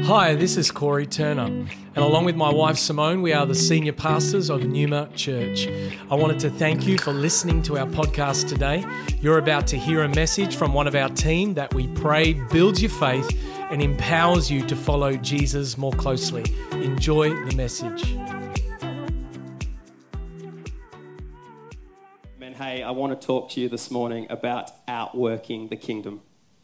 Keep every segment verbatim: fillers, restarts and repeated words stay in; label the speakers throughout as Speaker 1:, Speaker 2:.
Speaker 1: Hi, this is Corey Turner, and along with my wife Simone, we are the senior pastors of Numa Church. I wanted to thank you for listening to our podcast today. You're about to hear a message from one of our team that we pray builds your faith and empowers you to follow Jesus more closely. Enjoy the message.
Speaker 2: Hey, I want to talk to you this morning about outworking the kingdom.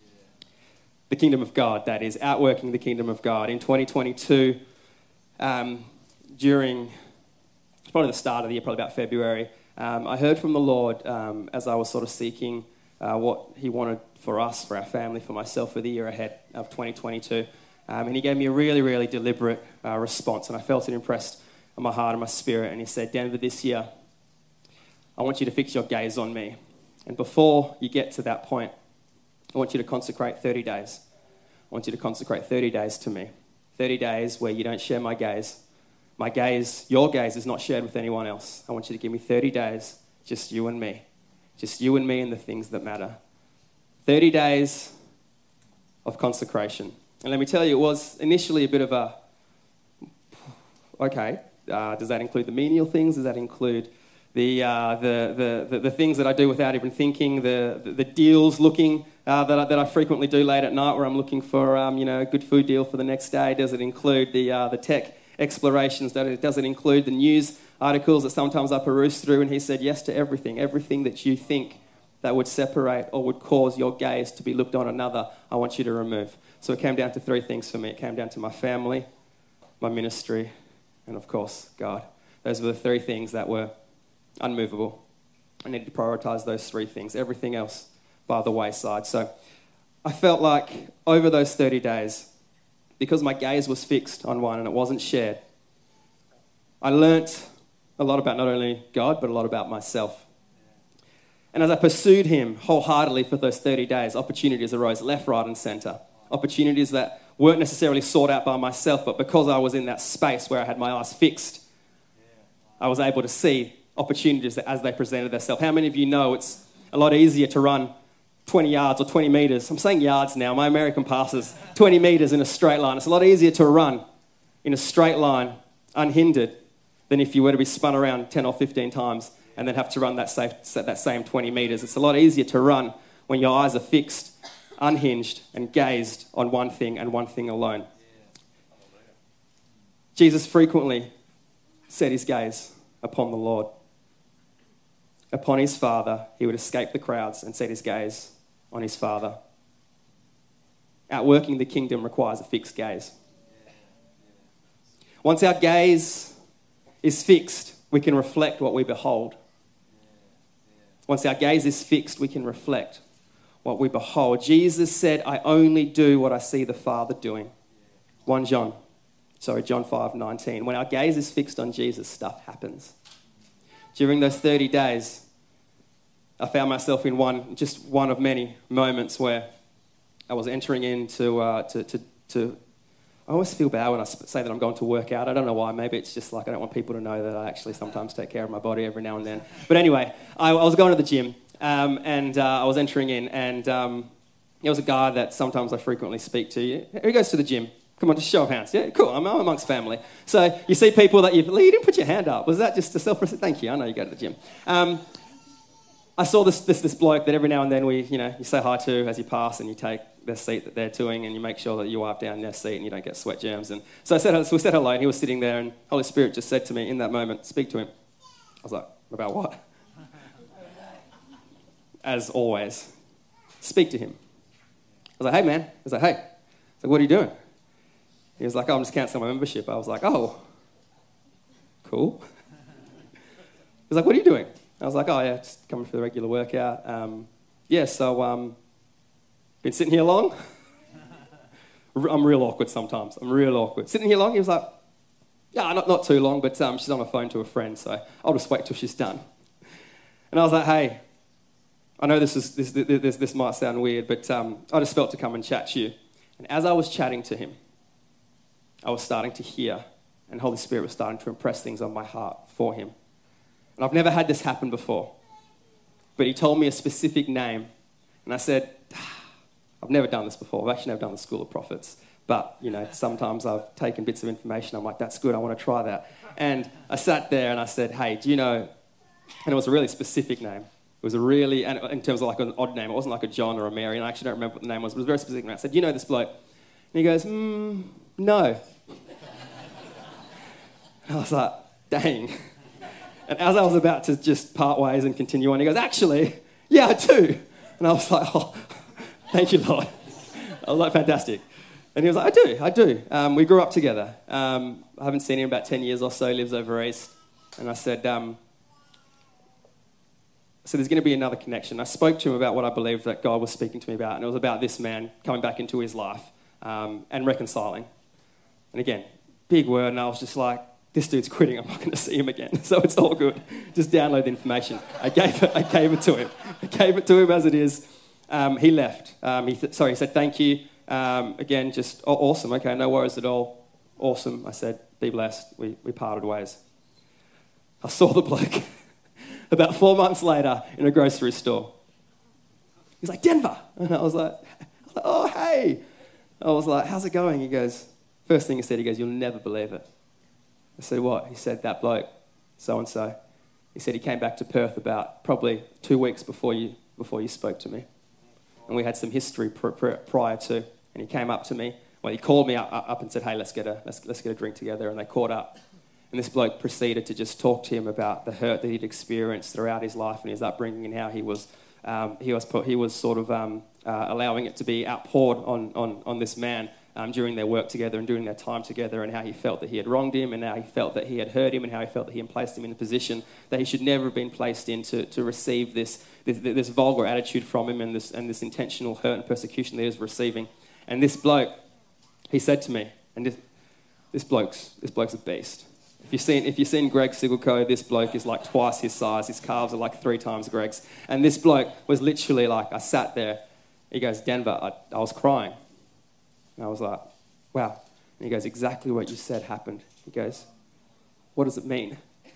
Speaker 2: The kingdom of God, that is, outworking the kingdom of God. In twenty twenty-two, um, during probably the start of the year, probably about February, um, I heard from the Lord um, as I was sort of seeking uh, what He wanted for us, for our family, for myself, for the year ahead of twenty twenty-two. Um, and He gave me a really, really deliberate uh, response, and I felt it impressed on my heart and my spirit. And He said, Denver, this year, I want you to fix your gaze on me. And before you get to that point, I want you to consecrate thirty days. I want you to consecrate thirty days to me. thirty days where you don't share my gaze. My gaze, your gaze is not shared with anyone else. I want you to give me thirty days, just you and me. Just you and me and the things that matter. thirty days of consecration. And let me tell you, it was initially a bit of a, okay, uh, does that include the menial things? Does that include The, uh, the, the, the the things that I do without even thinking, the the, the deals looking uh, that, I, that I frequently do late at night where I'm looking for um, you know, a good food deal for the next day? Does it include the uh, the tech explorations? Does it include the news articles that sometimes I peruse through? And He said yes to everything. Everything that you think that would separate or would cause your gaze to be looked on another, I want you to remove. So it came down to three things for me. It came down to my family, my ministry, and of course, God. Those were the three things that were unmovable. I needed to prioritize those three things, everything else by the wayside. So I felt like over those thirty days, because my gaze was fixed on one and it wasn't shared, I learnt a lot about not only God, but a lot about myself. And as I pursued Him wholeheartedly for those thirty days, opportunities arose left, right, and center. Opportunities that weren't necessarily sought out by myself, but because I was in that space where I had my eyes fixed, I was able to see opportunities as they presented themselves. How many of you know it's a lot easier to run twenty yards or twenty meters? I'm saying yards now. My American passes twenty meters in a straight line. It's a lot easier to run in a straight line unhindered than if you were to be spun around ten or fifteen times and then have to run that, safe, that same twenty meters. It's a lot easier to run when your eyes are fixed, unhinged, and gazed on one thing and one thing alone. Jesus frequently set His gaze upon the Lord. Upon His Father, He would escape the crowds and set His gaze on His Father. Outworking the kingdom requires a fixed gaze. Once our gaze is fixed, we can reflect what we behold. Once our gaze is fixed, we can reflect what we behold. Jesus said, I only do what I see the Father doing. First John, sorry, John five nineteen. When our gaze is fixed on Jesus, stuff happens. During those thirty days, I found myself in one, just one of many moments where I was entering into, uh, to, to, to, I always feel bad when I say that I'm going to work out. I don't know why. Maybe it's just like I don't want people to know that I actually sometimes take care of my body every now and then. But anyway, I, I was going to the gym um, and uh, I was entering in, and um, there was a guy that sometimes I frequently speak to. Who goes to the gym? Come on, just show of hands. Yeah, cool. I'm, I'm amongst family. So you see people that you've... You didn't put your hand up. Was that just a self... Thank you. I know you go to the gym. Um, I saw this, this this bloke that every now and then we, you know, you say hi to as you pass, and you take their seat that they're doing, and you make sure that you wipe down their seat and you don't get sweat germs. And so I said, so we said hello, and he was sitting there, and Holy Spirit just said to me in that moment, speak to him. I was like, about what? As always, speak to him. I was like, hey, man. I was like, hey. I was like, what are you doing? He was like, oh, I'm just cancelling my membership. I was like, oh, cool. He was like, what are you doing? I was like, oh, yeah, just coming for the regular workout. Um, yeah, so, um, been sitting here long? I'm real awkward sometimes. I'm real awkward. Sitting here long? He was like, yeah, not, not too long, but um, she's on the phone to a friend, so I'll just wait till she's done. And I was like, hey, I know this is this this, this might sound weird, but um, I just felt to come and chat to you. And as I was chatting to him, I was starting to hear, and Holy Spirit was starting to impress things on my heart for him. And I've never had this happen before. But he told me a specific name. And I said, ah, I've never done this before. I've actually never done the School of Prophets. But, you know, sometimes I've taken bits of information. I'm like, that's good. I want to try that. And I sat there and I said, hey, do you know, and it was a really specific name. It was a really, and in terms of like an odd name, it wasn't like a John or a Mary, and I actually don't remember what the name was, but it was a very specific name. I said, you know this bloke? And he goes, mm, no. And I was like, dang. And as I was about to just part ways and continue on, he goes, actually, yeah, I do. And I was like, oh, thank you, Lord. I was like, fantastic. And he was like, I do, I do. Um, we grew up together. Um, I haven't seen him in about ten years or so. He lives over east. And I said, um, so there's going to be another connection. I spoke to him about what I believed that God was speaking to me about, and it was about this man coming back into his life um, and reconciling. And again, big word, and I was just like, this dude's quitting. I'm not going to see him again. So it's all good. Just download the information. I gave it. I gave it to him. I gave it to him as it is. Um, he left. Um, he th- sorry, he said thank you. Um, again, just oh, awesome. Okay, no worries at all. Awesome. I said, be blessed. We we parted ways. I saw the bloke about four months later in a grocery store. He's like, Denver. And I was like, oh, hey. I was like, how's it going? He goes, first thing he said, he goes, you'll never believe it. I said, what? He said, that bloke, so-and-so. He said he came back to Perth about probably two weeks before you before you spoke to me. And we had some history pr- pr- prior to. And he came up to me. Well, he called me up, up and said, hey, let's get a let's, let's get a drink together. And they caught up. And this bloke proceeded to just talk to him about the hurt that he'd experienced throughout his life and his upbringing, and how he was um, he was put, he was sort of um, uh, allowing it to be outpoured on on on this man um, during their work together and during their time together, and how he felt that he had wronged him, and how he felt that he had hurt him, and how he felt that he had placed him in a position that he should never have been placed in to to receive this this, this vulgar attitude from him, and this and this intentional hurt and persecution that he was receiving. And this bloke, he said to me, and this, this bloke's this bloke's a beast. If you've seen, if you've seen Greg Sigurco, this bloke is like twice his size. His calves are like three times Greg's. And this bloke was literally like, I sat there. He goes, Denver, I, I was crying. And I was like, wow. And he goes, exactly what you said happened. He goes, what does it mean?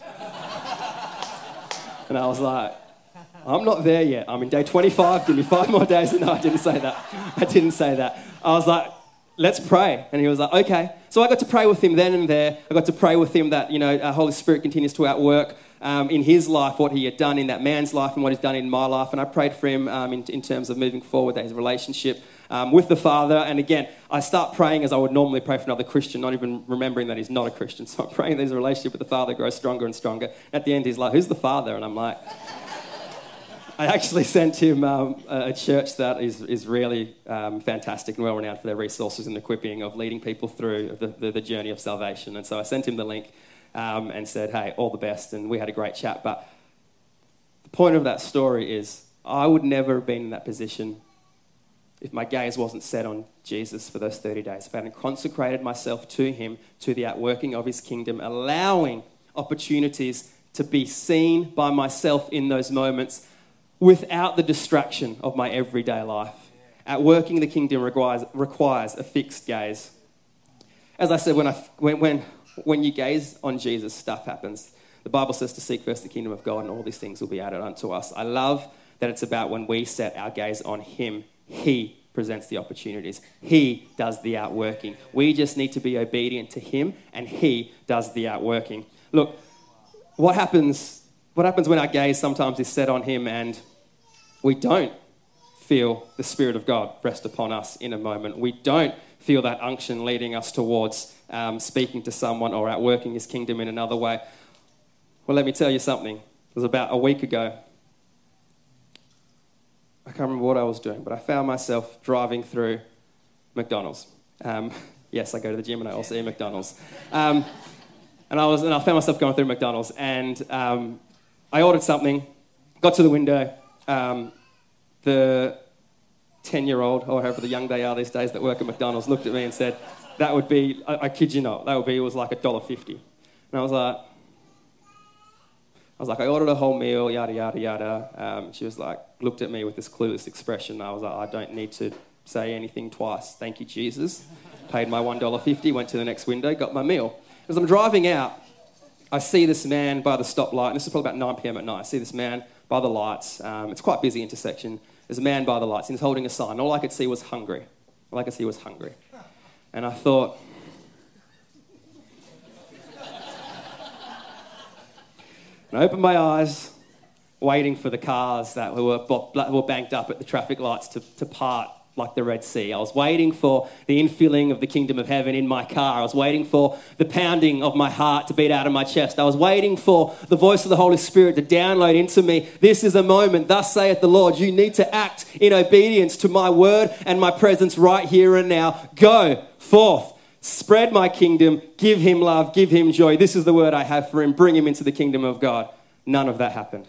Speaker 2: And I was like, I'm not there yet. I'm in day twenty-five. Give me five more days. No, I didn't say that. I didn't say that. I was like, let's pray. And he was like, okay. So I got to pray with him then and there. I got to pray with him that, you know, our Holy Spirit continues to outwork um, in his life what he had done in that man's life and what he's done in my life. And I prayed for him um, in, in terms of moving forward, that his relationship um, with the Father. And again, I start praying as I would normally pray for another Christian, not even remembering that he's not a Christian. So I'm praying that his relationship with the Father grows stronger and stronger. At the end, he's like, who's the Father? And I'm like... I actually sent him um, a church that is, is really um, fantastic and well-renowned for their resources and equipping of leading people through the, the, the journey of salvation. And so I sent him the link um, and said, hey, all the best. And we had a great chat. But the point of that story is I would never have been in that position if my gaze wasn't set on Jesus for those thirty days. If I hadn't consecrated myself to him, to the outworking of his kingdom, allowing opportunities to be seen by myself in those moments without the distraction of my everyday life. Outworking the kingdom requires, requires a fixed gaze. As I said, when, I, when, when, when you gaze on Jesus, stuff happens. The Bible says to seek first the kingdom of God, and all these things will be added unto us. I love that it's about when we set our gaze on him, he presents the opportunities. He does the outworking. We just need to be obedient to him, and he does the outworking. Look, what happens... What happens when our gaze sometimes is set on him and we don't feel the Spirit of God rest upon us in a moment? We don't feel that unction leading us towards um, speaking to someone or outworking his kingdom in another way. Well, let me tell you something. It was about a week ago. I can't remember what I was doing, but I found myself driving through McDonald's. Um, yes, I go to the gym and I also eat McDonald's. Um, and I was, and I found myself going through McDonald's, and um, I ordered something, got to the window. Um, the ten-year-old, or however the young they are these days that work at McDonald's, looked at me and said, that would be, I, I kid you not, that would be, it was like a dollar fifty. And I was like, I was like, I ordered a whole meal, yada, yada, yada. Um, she was like, looked at me with this clueless expression. I was like, I don't need to say anything twice. Thank you, Jesus. Paid my one dollar fifty, went to the next window, got my meal. As I'm driving out, I see this man by the stoplight, and this is probably about nine p.m. at night. I see this man by the lights. Um, it's quite a busy intersection. There's a man by the lights, and he's holding a sign. All I could see was hungry. All I could see was hungry. And I thought, and I opened my eyes, waiting for the cars that were, were banked up at the traffic lights to, to part like the Red Sea. I was waiting for the infilling of the kingdom of heaven in my car. I was waiting for the pounding of my heart to beat out of my chest. I was waiting for the voice of the Holy Spirit to download into me. This is a moment, thus saith the Lord, you need to act in obedience to my word and my presence right here and now. Go forth, spread my kingdom, give him love, give him joy. This is the word I have for him. Bring him into the kingdom of God. None of that happened.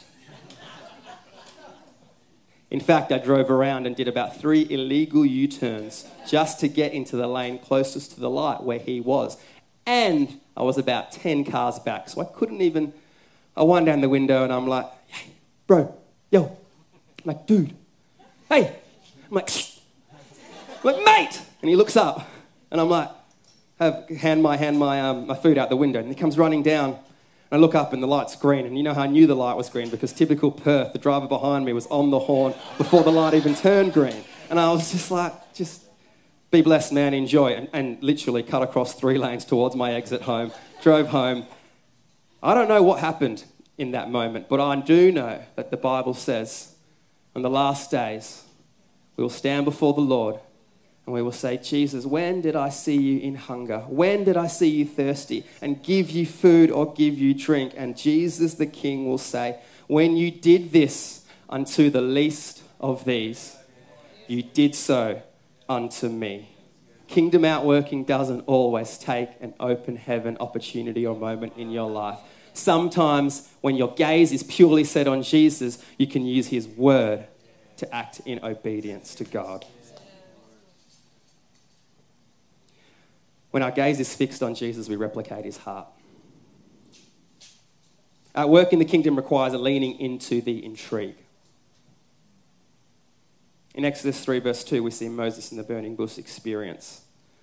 Speaker 2: In fact, I drove around and did about three illegal U-turns just to get into the lane closest to the light where he was. And I was about ten cars back, so I couldn't even... I wind down the window and I'm like, hey, bro, yo. I'm like, dude, hey. I'm like, shh. I'm like, mate. And he looks up and I'm like, have, hand my, hand my, um, my food out the window. And he comes running down. I look up and the light's green, and you know how I knew the light was green? Because typical Perth, the driver behind me was on the horn before the light even turned green. And I was just like, just be blessed, man, enjoy. And, and literally cut across three lanes towards my exit home, drove home. I don't know what happened in that moment, but I do know that the Bible says on the last days, we will stand before the Lord and we will say, Jesus, when did I see you in hunger? When did I see you thirsty? And give you food or give you drink? And Jesus the King will say, when you did this unto the least of these, you did so unto me. Kingdom outworking doesn't always take an open heaven opportunity or moment in your life. Sometimes when your gaze is purely set on Jesus, you can use his word to act in obedience to God. When our gaze is fixed on Jesus, we replicate his heart. Our work in the kingdom requires a leaning into the intrigue. In Exodus three, verse two, we see Moses in the burning bush experience.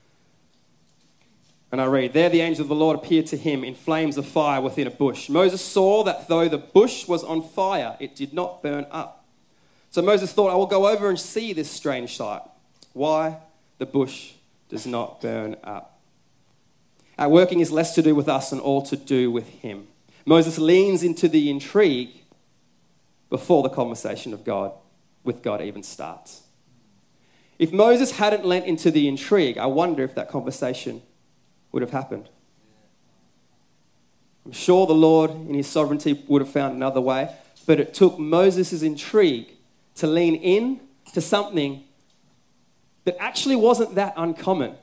Speaker 2: And I read, there the angel of the Lord appeared to him in flames of fire within a bush. Moses saw that though the bush was on fire, it did not burn up. So Moses thought, I will go over and see this strange sight. Why the bush does not burn up. Our working is less to do with us and all to do with him. Moses leans into the intrigue before the conversation of God with God even starts. If Moses hadn't lent into the intrigue, I wonder if that conversation would have happened. I'm sure the Lord in his sovereignty would have found another way, but it took Moses' intrigue to lean in to something that actually wasn't that uncommon.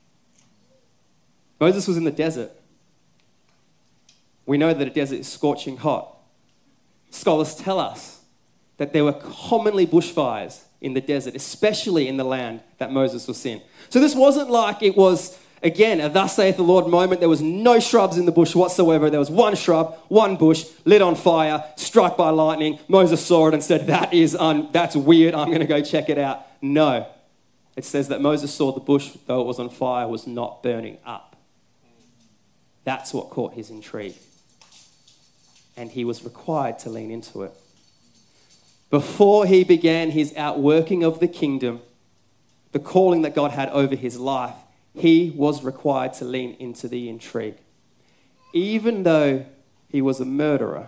Speaker 2: Moses was in the desert. We know that a desert is scorching hot. Scholars tell us that there were commonly bushfires in the desert, especially in the land that Moses was in. So this wasn't like it was, again, a thus saith the Lord moment. There was no shrubs in the bush whatsoever. There was one shrub, one bush, lit on fire, struck by lightning. Moses saw it and said, that is un- that's weird. I'm going to go check it out. No. It says that Moses saw the bush, though it was on fire, was not burning up. That's what caught his intrigue. And he was required to lean into it. Before he began his outworking of the kingdom, the calling that God had over his life, he was required to lean into the intrigue. Even though he was a murderer,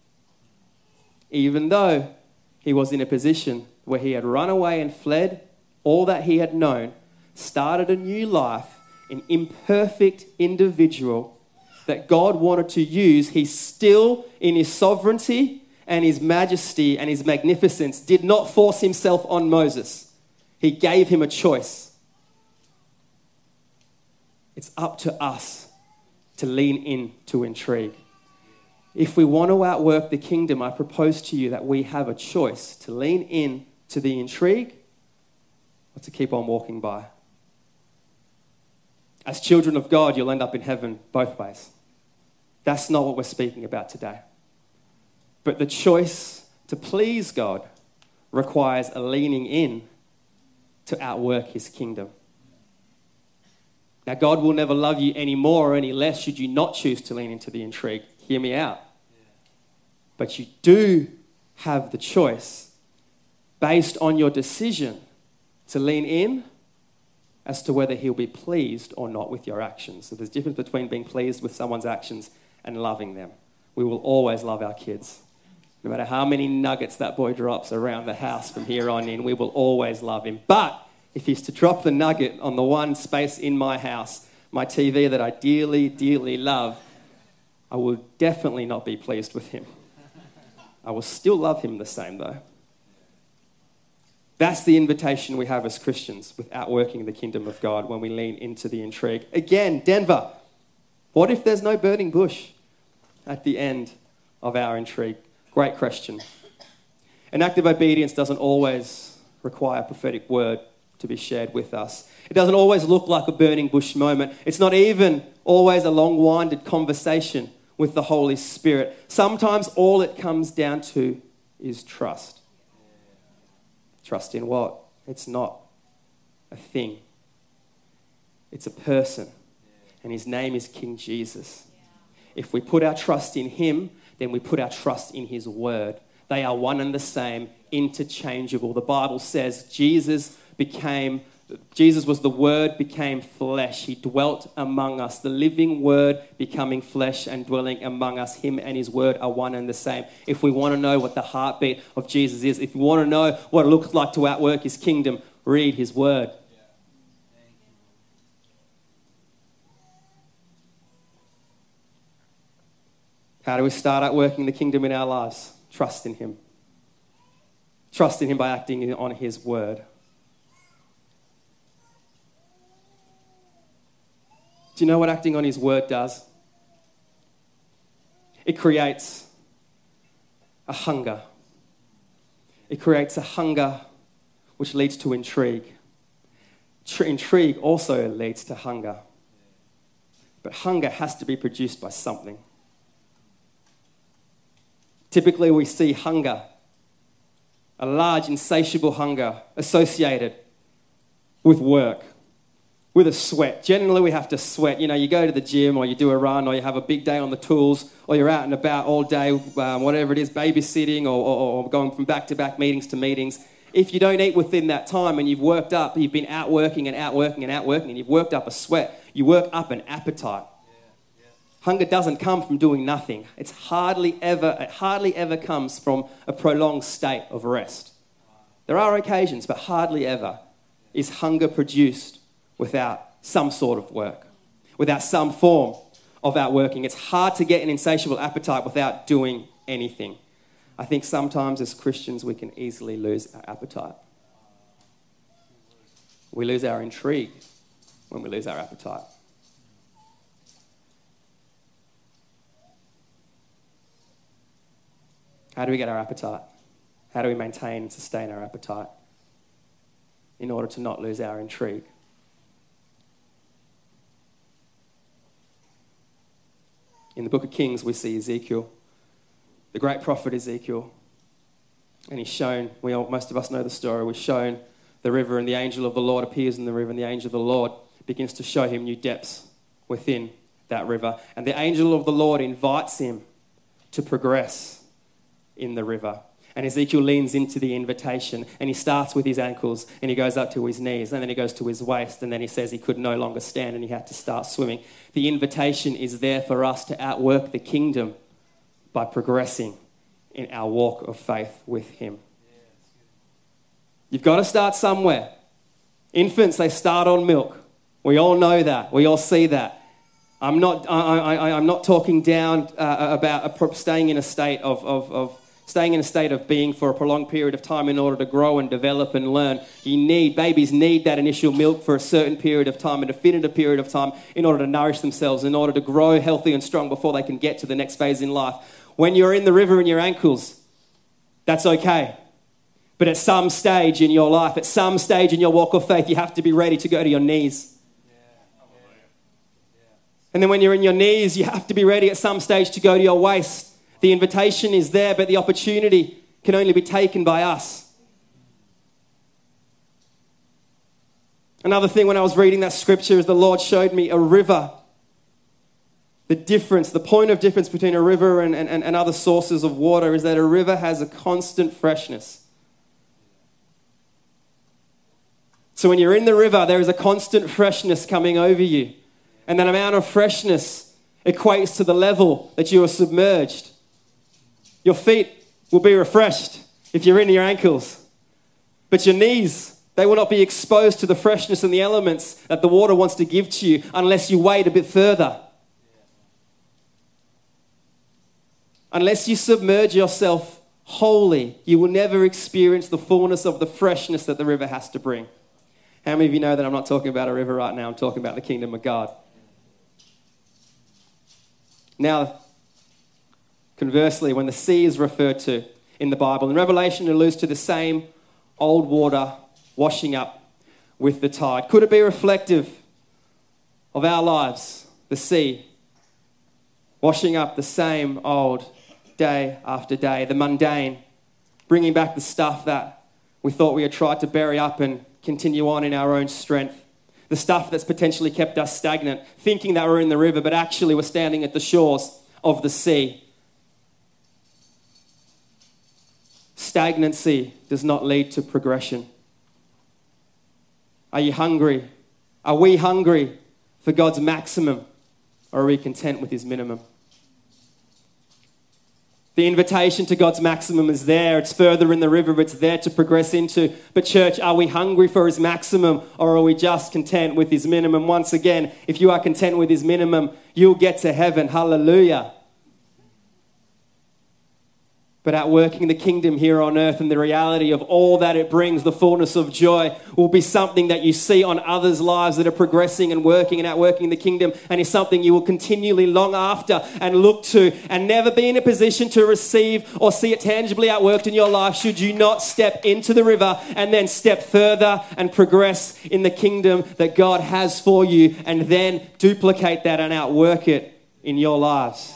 Speaker 2: even though he was in a position where he had run away and fled all that he had known, started a new life, an imperfect individual that God wanted to use, he still, in his sovereignty and his majesty and his magnificence, did not force himself on Moses. He gave him a choice. It's up to us to lean in to intrigue. If we want to outwork the kingdom, I propose to you that we have a choice to lean in to the intrigue or to keep on walking by. As children of God, you'll end up in heaven both ways. That's not what we're speaking about today. But the choice to please God requires a leaning in to outwork his kingdom. Now, God will never love you any more or any less should you not choose to lean into the intrigue. Hear me out. But you do have the choice based on your decision to lean in as to whether he'll be pleased or not with your actions. So there's a difference between being pleased with someone's actions and loving them. We will always love our kids. No matter how many nuggets that boy drops around the house from here on in, we will always love him. But if he's to drop the nugget on the one space in my house, my T V that I dearly, dearly love, I will definitely not be pleased with him. I will still love him the same though. That's the invitation we have as Christians with outworking the kingdom of God when we lean into the intrigue. Again, Denver, what if there's no burning bush at the end of our intrigue? Great question. An act of obedience doesn't always require a prophetic word to be shared with us. It doesn't always look like a burning bush moment. It's not even always a long-winded conversation with the Holy Spirit. Sometimes all it comes down to is trust. Trust in what? It's not a thing. It's a person. And his name is King Jesus. If we put our trust in him, then we put our trust in his word. They are one and the same, interchangeable. The Bible says Jesus became, Jesus was the word became flesh. He dwelt among us. The living word becoming flesh and dwelling among us. Him and his word are one and the same. If we want to know what the heartbeat of Jesus is, if we want to know what it looks like to outwork his kingdom, read his word. How do we start outworking the kingdom in our lives? Trust in him. Trust in him by acting on his word. Do you know what acting on his word does? It creates a hunger. It creates a hunger which leads to intrigue. Tr- intrigue also leads to hunger. But hunger has to be produced by something. Typically, we see hunger, a large, insatiable hunger associated with work, with a sweat. Generally, we have to sweat. You know, you go to the gym or you do a run or you have a big day on the tools or you're out and about all day, um, whatever it is, babysitting or, or, or going from back-to-back meetings to meetings. If you don't eat within that time and you've worked up, you've been outworking and outworking and outworking and you've worked up a sweat, you work up an appetite. Hunger doesn't come from doing nothing. It's hardly ever, it hardly ever comes from a prolonged state of rest. There are occasions, but hardly ever is hunger produced without some sort of work, without some form of outworking. It's hard to get an insatiable appetite without doing anything. I think sometimes as Christians we can easily lose our appetite. We lose our intrigue when we lose our appetite. How do we get our appetite? How do we maintain and sustain our appetite in order to not lose our intrigue? In the book of Kings, we see Ezekiel, the great prophet Ezekiel, and he's shown, we all, most of us know the story, we're shown the river and the angel of the Lord appears in the river and the angel of the Lord begins to show him new depths within that river. And the angel of the Lord invites him to progress in the river. And Ezekiel leans into the invitation and he starts with his ankles and he goes up to his knees and then he goes to his waist and then he says he could no longer stand and he had to start swimming. The invitation is there for us to outwork the kingdom by progressing in our walk of faith with him. You've got to start somewhere. Infants, they start on milk. We all know that. We all see that. I'm not, I, I, I'm not talking down uh, about a, staying in a state of, of, of staying in a state of being for a prolonged period of time in order to grow and develop and learn. You need, babies need that initial milk for a certain period of time, a definitive period of time in order to nourish themselves, in order to grow healthy and strong before they can get to the next phase in life. When you're in the river in your ankles, that's okay. But at some stage in your life, at some stage in your walk of faith, you have to be ready to go to your knees. And then when you're in your knees, you have to be ready at some stage to go to your waist. The invitation is there, but the opportunity can only be taken by us. Another thing when I was reading that scripture is the Lord showed me a river. The difference, the point of difference between a river and, and, and other sources of water is that a river has a constant freshness. So when you're in the river, there is a constant freshness coming over you. And that amount of freshness equates to the level that you are submerged. Your feet will be refreshed if you're in your ankles. But your knees, they will not be exposed to the freshness and the elements that the water wants to give to you unless you wade a bit further. Unless you submerge yourself wholly, you will never experience the fullness of the freshness that the river has to bring. How many of you know that I'm not talking about a river right now? I'm talking about the kingdom of God. Now, conversely, when the sea is referred to in the Bible, in Revelation it alludes to the same old water washing up with the tide. Could it be reflective of our lives, the sea, washing up the same old day after day, the mundane, bringing back the stuff that we thought we had tried to bury up and continue on in our own strength, the stuff that's potentially kept us stagnant, thinking that we're in the river, but actually we're standing at the shores of the sea. Stagnancy does not lead to progression. Are you hungry? Are we hungry for God's maximum, or are we content with his minimum? The invitation to God's maximum is there. It's further in the river. It's there to progress into. But church, are we hungry for his maximum, or are we just content with his minimum? Once again, if you are content with his minimum, you'll get to heaven. Hallelujah. But outworking the kingdom here on earth and the reality of all that it brings, the fullness of joy, will be something that you see on others' lives that are progressing and working and outworking the kingdom, and is something you will continually long after and look to, and never be in a position to receive or see it tangibly outworked in your life should you not step into the river and then step further and progress in the kingdom that God has for you, and then duplicate that and outwork it in your lives.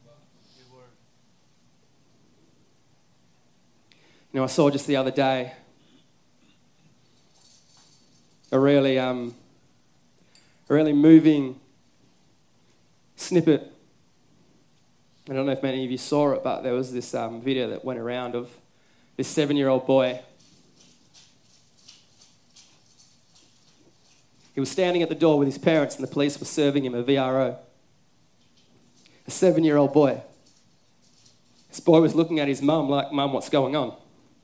Speaker 2: You know, I saw just the other day a really, um, a really moving snippet. I don't know if many of you saw it, but there was this um, video that went around of this seven-year-old boy. He was standing at the door with his parents, and the police were serving him a V R O. A seven-year-old boy. This boy was looking at his mum like, "Mum, what's going on?"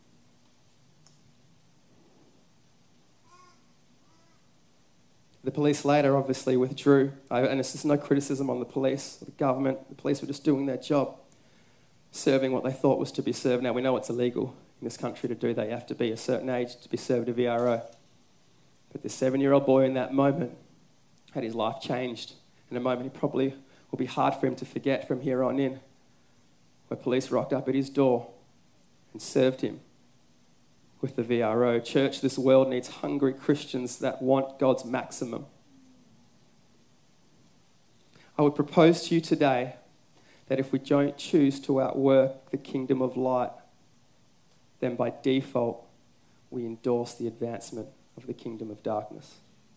Speaker 2: The police later obviously withdrew, and it's just no criticism on the police or the government. The police were just doing their job, serving what they thought was to be served. Now, we know it's illegal in this country to do that. You have to be a certain age to be served a V R O. But this seven-year-old boy in that moment had his life changed. In a moment he probably will be hard for him to forget from here on in, where police rocked up at his door and served him with the V R O. Church, this world needs hungry Christians that want God's maximum. I would propose to you today that if we don't choose to outwork the kingdom of light, then by default, we endorse the advancement of the kingdom of darkness.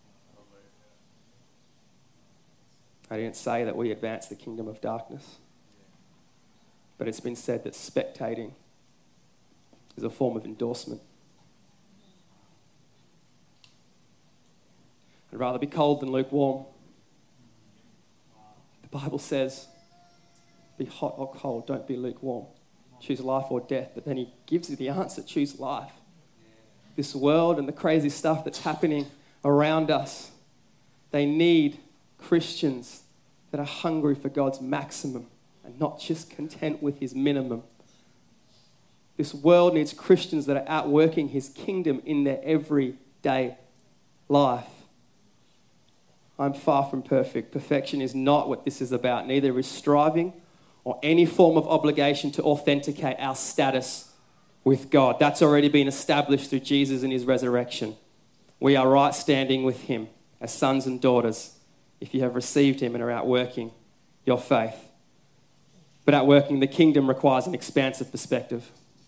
Speaker 2: I didn't say that we advance the kingdom of darkness, but it's been said that spectating is a form of endorsement. I'd rather be cold than lukewarm. The Bible says, be hot or cold, don't be lukewarm. Choose life or death. But then he gives you the answer, choose life. This world and the crazy stuff that's happening around us, they need Christians that are hungry for God's maximum and not just content with his minimum. This world needs Christians that are outworking his kingdom in their everyday life. I'm far from perfect. Perfection is not what this is about. Neither is striving or any form of obligation to authenticate our status with God. That's already been established through Jesus and his resurrection. We are right standing with him as sons and daughters if you have received him and are outworking your faith. But outworking the kingdom requires an expansive perspective.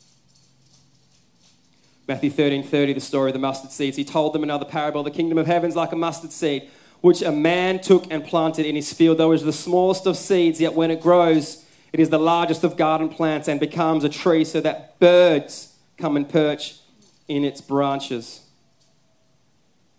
Speaker 2: Matthew thirteen thirty, the story of the mustard seeds. He told them another parable. The kingdom of heaven is like a mustard seed, which a man took and planted in his field. Though it is the smallest of seeds, yet when it grows, it is the largest of garden plants and becomes a tree, so that birds come and perch in its branches.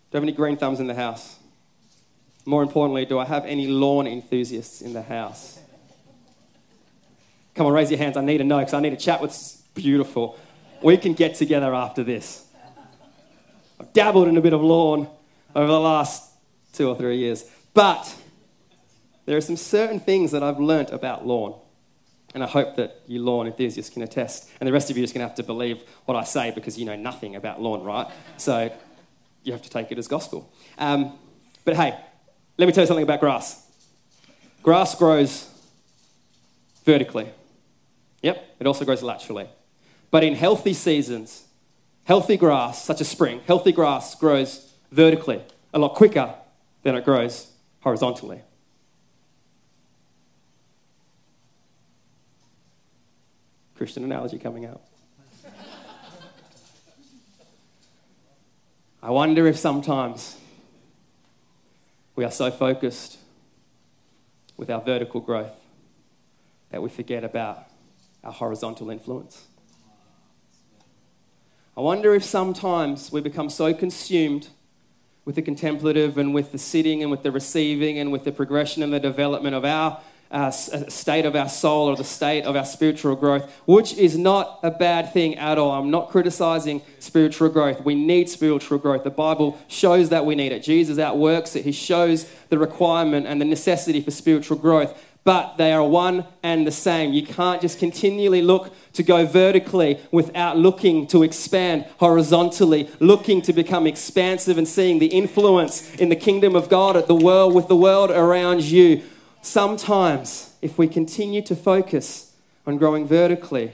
Speaker 2: Do I have any green thumbs in the house? More importantly, do I have any lawn enthusiasts in the house? Come on, raise your hands. I need to know because I need to chat with... Beautiful. We can get together after this. I've dabbled in a bit of lawn over the last two or three years. But there are some certain things that I've learnt about lawn. And I hope that you lawn enthusiasts can attest. And the rest of you are just going to have to believe what I say because you know nothing about lawn, right? So you have to take it as gospel. Um, but hey, let me tell you something about grass. Grass grows vertically. Yep, it also grows laterally. But in healthy seasons, healthy grass, such as spring, healthy grass grows vertically a lot quicker than it grows horizontally. Christian analogy coming out. I wonder if sometimes we are so focused with our vertical growth that we forget about our horizontal influence. I wonder if sometimes we become so consumed with the contemplative and with the sitting and with the receiving and with the progression and the development of our uh, state of our soul or the state of our spiritual growth, which is not a bad thing at all. I'm not criticizing spiritual growth. We need spiritual growth. The Bible shows that we need it. Jesus outworks it. He shows the requirement and the necessity for spiritual growth. But they are one and the same. You can't just continually look to go vertically without looking to expand horizontally, looking to become expansive and seeing the influence in the kingdom of God at the world with the world around you. Sometimes, if we continue to focus on growing vertically,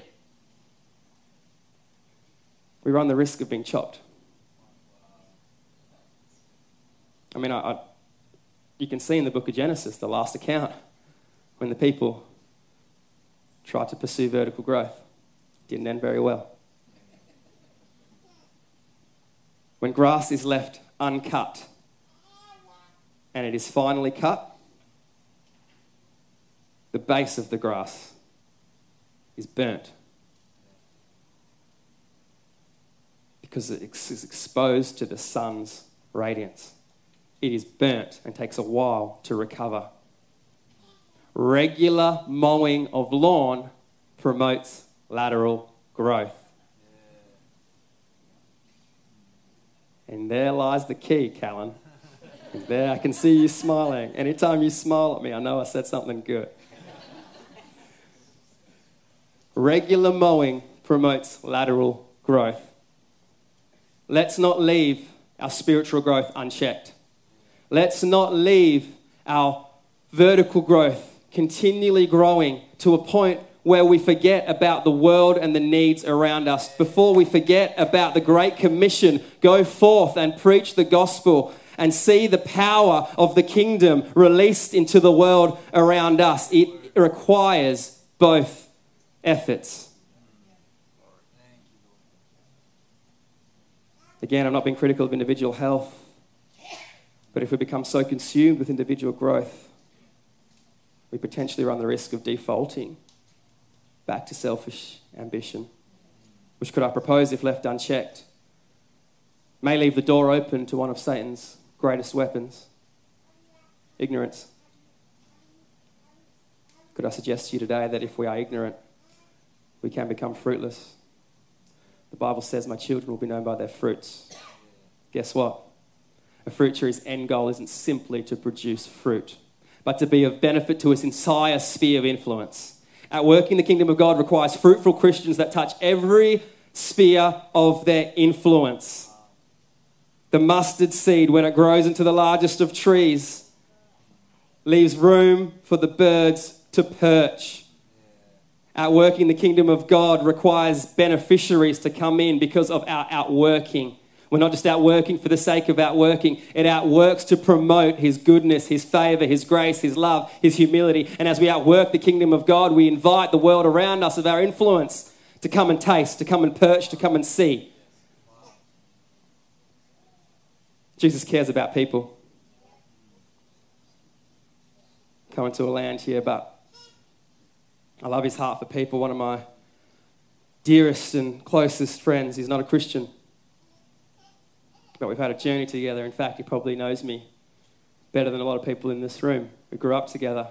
Speaker 2: we run the risk of being chopped. I mean, I, I, you can see in the book of Genesis, the last account, when the people tried to pursue vertical growth. Didn't end very well. When grass is left uncut and it is finally cut, the base of the grass is burnt because it is exposed to the sun's radiance. It is burnt and takes a while to recover. Regular mowing of lawn promotes lateral growth. And there lies the key, Callan. And there I can see you smiling. Anytime you smile at me, I know I said something good. Regular mowing promotes lateral growth. Let's not leave our spiritual growth unchecked. Let's not leave our vertical growth continually growing to a point where we forget about the world and the needs around us. Before we forget about the Great Commission, go forth and preach the gospel and see the power of the kingdom released into the world around us. It requires both efforts. Again, I'm not being critical of individual health, but if we become so consumed with individual growth, we potentially run the risk of defaulting back to selfish ambition, which could, I propose, if left unchecked, may leave the door open to one of Satan's greatest weapons, ignorance. Could I suggest to you today that if we are ignorant, we can become fruitless? The Bible says, my children will be known by their fruits. Guess what? A fruit tree's end goal isn't simply to produce fruit, but to be of benefit to its entire sphere of influence. Outworking the kingdom of God requires fruitful Christians that touch every sphere of their influence. The mustard seed, when it grows into the largest of trees, leaves room for the birds to perch. Outworking the kingdom of God requires beneficiaries to come in because of our outworking. We're not just outworking for the sake of outworking. It outworks to promote his goodness, his favor, his grace, his love, his humility. And as we outwork the kingdom of God, we invite the world around us of our influence to come and taste, to come and perch, to come and see. Jesus cares about people. Coming to a land here, but I love his heart for people. One of my dearest and closest friends, he's not a Christian. But we've had a journey together. In fact, he probably knows me better than a lot of people in this room. We grew up together.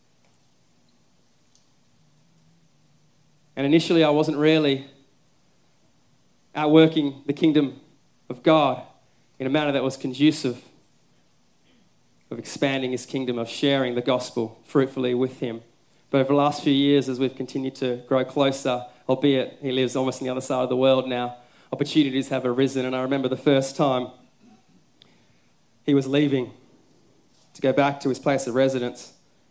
Speaker 2: And initially, I wasn't really outworking the kingdom of God in a manner that was conducive of expanding his kingdom, of sharing the gospel fruitfully with him. But over the last few years, as we've continued to grow closer, albeit he lives almost on the other side of the world now, opportunities have arisen. And I remember the first time he was leaving to go back to his place of residence.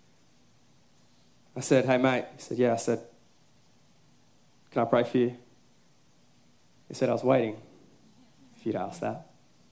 Speaker 2: I said, "Hey, mate." He said, "Yeah." I said, "Can I pray for you?" He said, "I was waiting for you to ask that."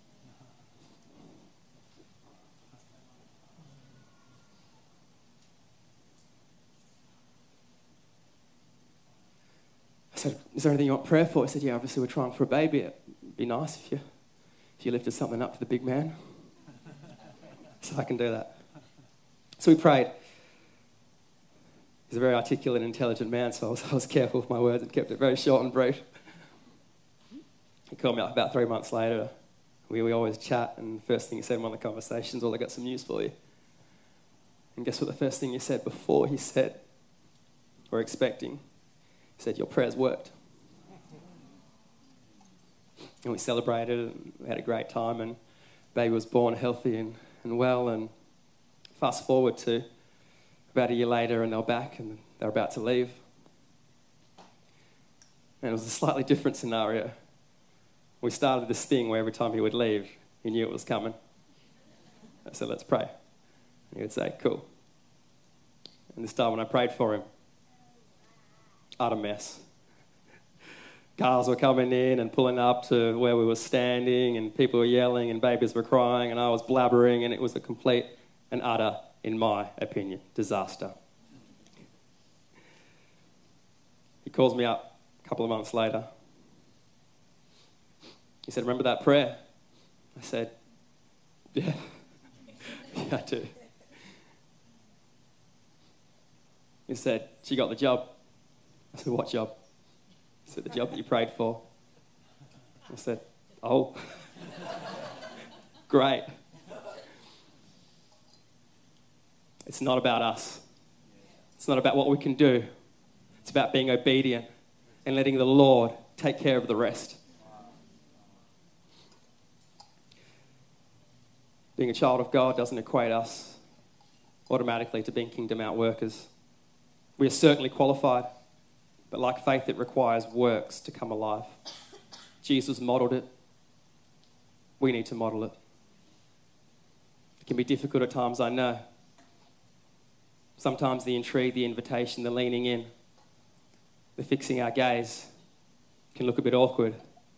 Speaker 2: I said, "Is there anything you want prayer for?" He said, "Yeah, obviously we're trying for a baby. It'd be nice if you, if you lifted something up for the big man." So I can do that. So we prayed. He's a very articulate and intelligent man, so I was, I was careful with my words and kept it very short and brief. He called me up about three months later. We, we always chat, and the first thing he said in one of the conversations, "Well, I got some news for you." And guess what the first thing he said before he said, "We're expecting"? He said, "Your prayers worked." And we celebrated, and we had a great time, and baby was born healthy and, and well. And fast forward to about a year later, and they're back, and they're about to leave. And it was a slightly different scenario. We started this thing where every time he would leave, he knew it was coming. I said, "Let's pray." And he would say, "Cool." And this time when I prayed for him, utter mess. Cars were coming in and pulling up to where we were standing, and people were yelling, and babies were crying, and I was blabbering, and it was a complete and utter, in my opinion, disaster. He calls me up a couple of months later. He said, "Remember that prayer?" I said, "Yeah, yeah, I do." He said, "She got the job." I said, "What job?" He said, "The job that you prayed for." I said, "Oh, great." It's not about us. It's not about what we can do. It's about being obedient and letting the Lord take care of the rest. Being a child of God doesn't equate us automatically to being kingdom outworkers. We are certainly qualified, but like faith, it requires works to come alive. Jesus modelled it. We need to model it. It can be difficult at times, I know. Sometimes the intrigue, the invitation, the leaning in, the fixing our gaze can look a bit awkward.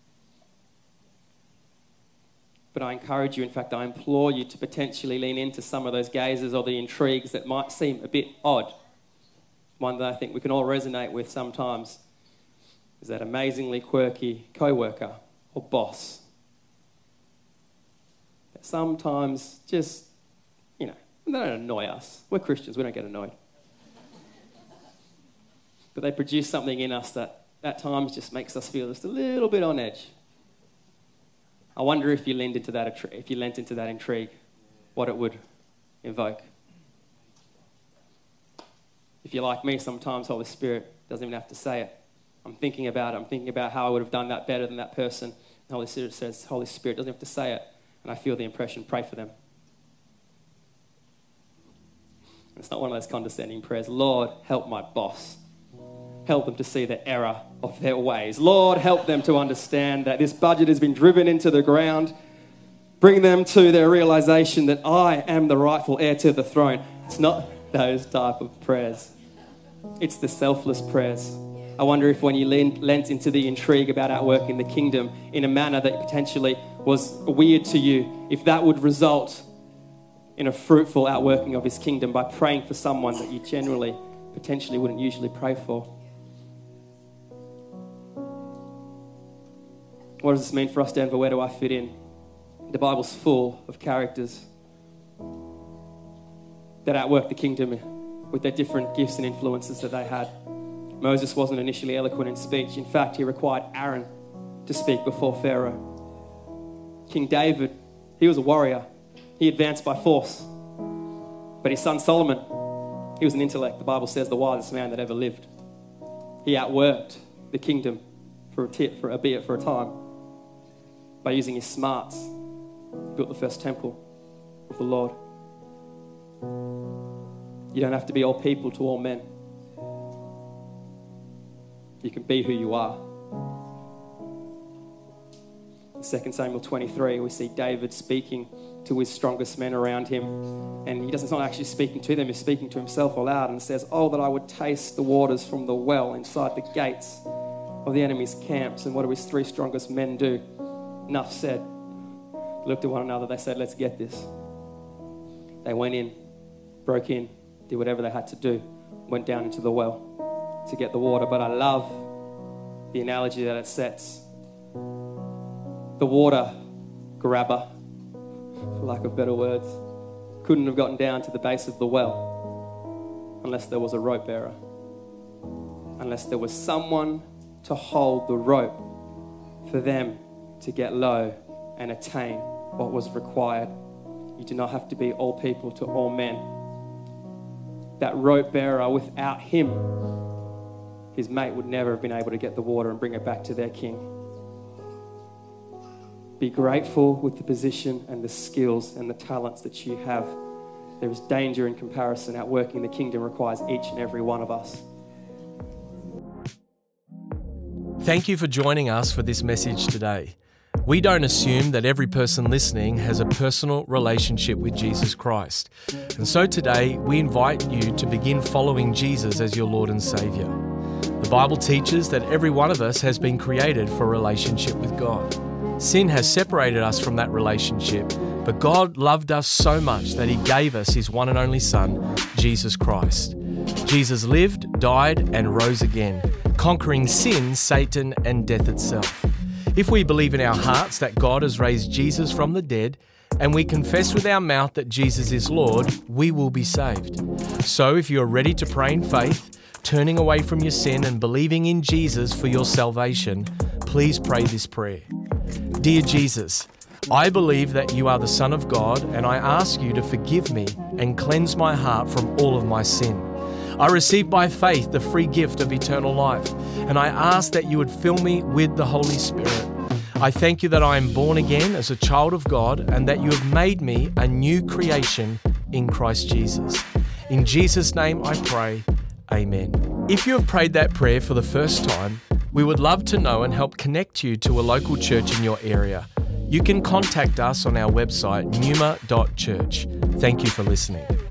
Speaker 2: But I encourage you, in fact, I implore you to potentially lean into some of those gazes or the intrigues that might seem a bit odd. One that I think we can all resonate with sometimes is that amazingly quirky co-worker or boss that sometimes just, you know, they don't annoy us. We're Christians, we don't get annoyed. But they produce something in us that at times just makes us feel just a little bit on edge. I wonder if you leaned into that, if you lent into that intrigue, what it would invoke. If you're like me, sometimes Holy Spirit doesn't even have to say it. I'm thinking about it. I'm thinking about how I would have done that better than that person. And Holy Spirit says, Holy Spirit doesn't have to say it. And I feel the impression, pray for them. It's not one of those condescending prayers. Lord, help my boss. Help them to see the error of their ways. Lord, help them to understand that this budget has been driven into the ground. Bring them to their realization that I am the rightful heir to the throne. It's not those type of prayers. It's the selfless prayers. I wonder if when you lent into the intrigue about outworking the kingdom in a manner that potentially was weird to you, if that would result in a fruitful outworking of his kingdom by praying for someone that you generally, potentially wouldn't usually pray for. What does this mean for us, Denver? Where do I fit in? The Bible's full of characters that outwork the kingdom with their different gifts and influences that they had. Moses wasn't initially eloquent in speech. In fact, he required Aaron to speak before Pharaoh. King David, he was a warrior. He advanced by force. But his son Solomon, he was an intellect. The Bible says the wisest man that ever lived. He outworked the kingdom for a tit, for albeit for a time, by using his smarts. He built the first temple of the Lord. You don't have to be all people to all men. You can be who you are. In Second Samuel twenty-three, we see David speaking to his strongest men around him. And he doesn't, he's not actually speaking to them, he's speaking to himself aloud and says, oh, that I would taste the waters from the well inside the gates of the enemy's camps. And what do his three strongest men do? Enough said. They looked at one another, they said, let's get this. They went in, broke in, did whatever they had to do, went down into the well to get the water. But I love the analogy that it sets. The water grabber, for lack of better words, couldn't have gotten down to the base of the well unless there was a rope bearer, unless there was someone to hold the rope for them to get low and attain what was required. You do not have to be all people to all men. That rope bearer, without him, his mate would never have been able to get the water and bring it back to their king. Be grateful with the position and the skills and the talents that you have. There is danger in comparison. Outworking the kingdom requires each and every one of us.
Speaker 1: Thank you for joining us for this message today. We don't assume that every person listening has a personal relationship with Jesus Christ. And so today, we invite you to begin following Jesus as your Lord and Saviour. The Bible teaches that every one of us has been created for a relationship with God. Sin has separated us from that relationship, but God loved us so much that He gave us His one and only Son, Jesus Christ. Jesus lived, died, and rose again, conquering sin, Satan, and death itself. If we believe in our hearts that God has raised Jesus from the dead, and we confess with our mouth that Jesus is Lord, we will be saved. So if you are ready to pray in faith, turning away from your sin and believing in Jesus for your salvation, please pray this prayer. Dear Jesus, I believe that you are the Son of God, and I ask you to forgive me and cleanse my heart from all of my sin. I receive by faith the free gift of eternal life, and I ask that you would fill me with the Holy Spirit. I thank you that I am born again as a child of God, and that you have made me a new creation in Christ Jesus. In Jesus' name I pray, amen. If you have prayed that prayer for the first time, we would love to know and help connect you to a local church in your area. You can contact us on our website, numa dot church. Thank you for listening.